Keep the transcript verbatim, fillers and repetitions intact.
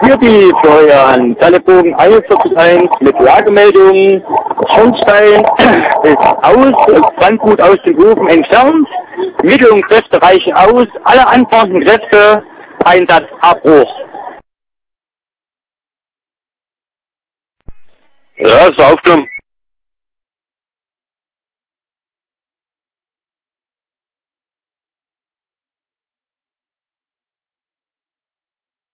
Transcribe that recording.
Hier die Florian, Telebogen einundvierzig eins mit Lagemeldung. Schornstein ist aus, Brandgut aus dem Ofen entfernt. Mittel und Kräfte reichen aus. Alle anfahrenden Kräfte, Einsatzabbruch. Ja, ist aufgenommen.